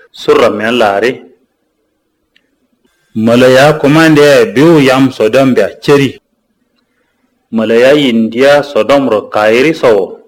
surra men lare malaya komande biu yam Sodom be cheri malaya India Sodom ro kairi so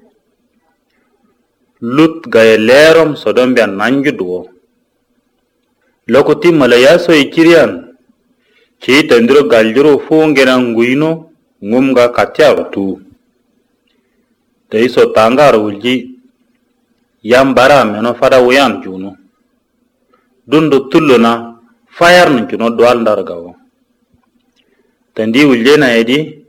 lut gaye lerom Sodom be nanjudo lokoti malaya so ikirian ci tandiro galjuro fungena nguino ngumga katyaro tu dai so tangar wulji yam bara meno fada wayan juno dundo tulluna fire nun juno dwal ndargawo tandi wulje na yedi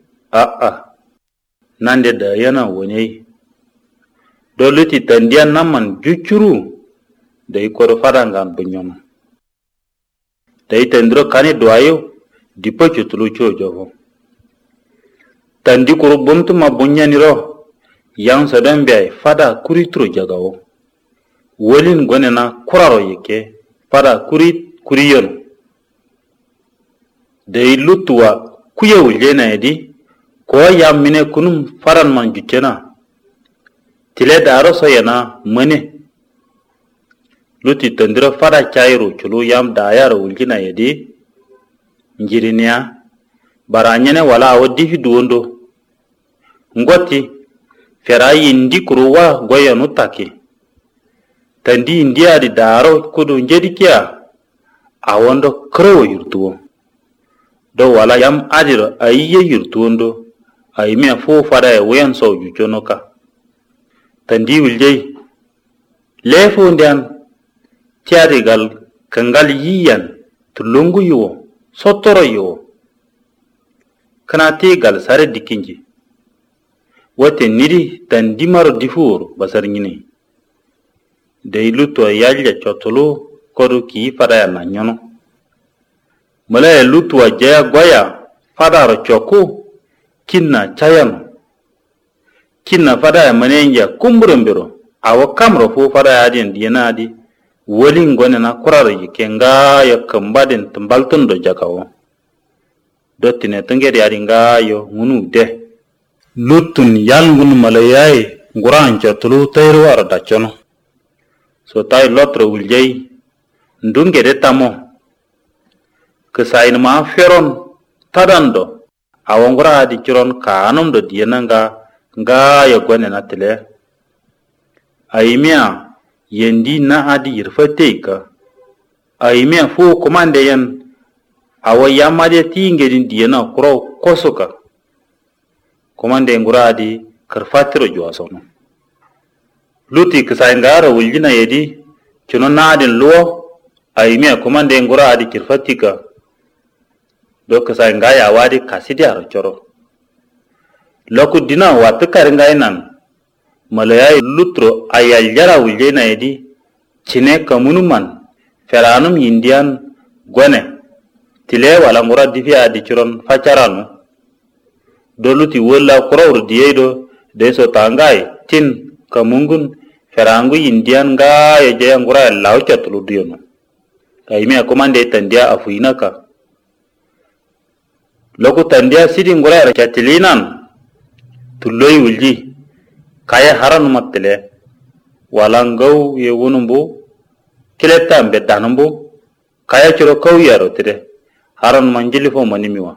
nande da yana woni doluti tandian naman juchuru dai ko fada ngan bunyono dai tandiro kani dwayo dipo chutulu chojo tandi kuru buntu ma bunyaniro yang Sodom be fada kuritro jagawo wolin gonena kuraro yake fada kuriyon dai lutuwa kuye wuljena yedi ko yam mine kunum faran man juchena tile daro so yana mane luti tandiro fada chairu chulu yam dayar wuljina yedi njirinia baranyene wala awodi hiduondo ngoti fera yindi kuruwa goyanu taki tandi india di daro kudu njedikia awondo krowo yurtuwo do wala yam adiro ayiye yurtuwondo ayime fu fada e wayan so jujonoka tandi wiljey lefu ndian tiarigal kangal yiyan tulungu yuwo sotoro yuwo kanati gal sare dikinji wote niri tandi maro difuru basar nyini dai luto yalya chotulu kodu ki fada ya na nyono mala luto jaya goya fada ro choku kinna chayano kinna fada ya manenja kumburembero awo kamro fu fada ya din diyanadi wolin gonena kuraro yikenga ya kambaden tambaltun do jakawo dotine tangere yaringa yo ngunu de lutun yalngun malayai nguran chotulu tayru arda chono so tay lotro wuljay ndungere tamo kesain ma feron tadando awongura adi chiron kanum do dienanga nga yo gonena tele aimia yendi na adi yirfateka aimia fu komande yan awa yamade tingerin diena kuro kosuka komande nguradi karfatiro juasono luti kisangara wuljina yedi chuno nadin luo aimia komande nguradi kirfatika do kisangaya wadi kasidi aro choro loku dina watukar ngainan malayai lutro ayal jara wuljina yedi chine kamunuman feranum indian gone tile wala nguradi fi adi churon facharanu doluti wolla kurawr diedo de so tangai tin kamungun ferangu indian ga ye je ngura lawcha tulu diono kaime komande tandia afuinaka loku tandia sidi ngura ra chatilinan tulloi wulji kaya haran mattele walangau ye wonumbu kileta ambe danumbu kaya chiro kawyaro tire haran manjili fo manimiwa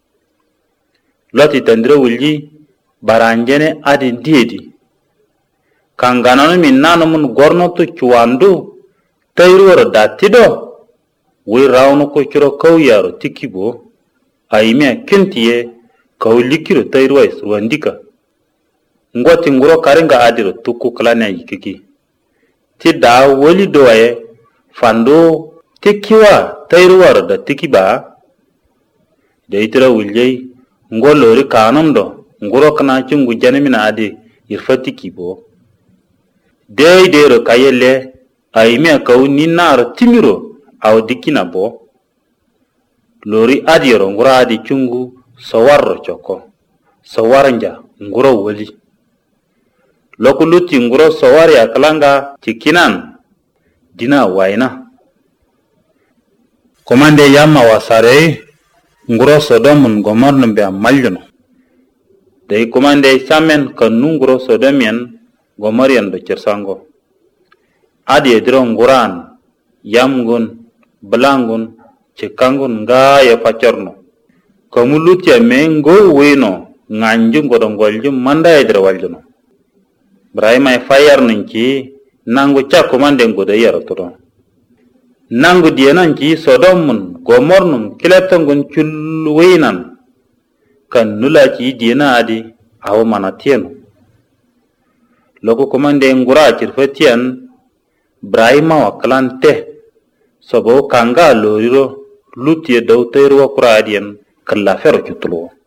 loti tandiro wulji baranjene adi diedi kangananu minnanu mun gorno to chuandu tayruwaro datido wi rawnu ko chiro kawyaro tikibo aime kentiye kawlikiro tayruwa suwandika ngoti nguro karinga adiro tukku klana yikiki ti da woli doye fando tikiwa tayruwaro da tikiba deitira wuljay ngolori kanum do nguro kana chungu janimina adi irfati kibo deidero kayelle aime kaw ninaro timiro aw dikina bo lori adiro nguro adi chungu sawarro choko sawaranja nguro woli lokuluti nguro sawari akalanga chikinan dina waina komande yamma wasare nguro Sodom Gomorno be amaljuno dai komande samen kanu nguro Sodomian Gomorian do cersango adi edro nguran yamgun, belangun, cikangun nga ya pacorno. Kamu lutia mengo weno nganjum godongoljum manda ya drawaljuno. Brahima ya fayar ninki nangu cakku manden goda yaraturo. Nangu diananki sodomun, gomornum, kilatangun chulwinan. Kan nula ci diana adi awo manatieno. Loko komande ngura cirfetian Brahima wakalante sobo kanga loriro lutie dautero kuradian kala fero cutulo.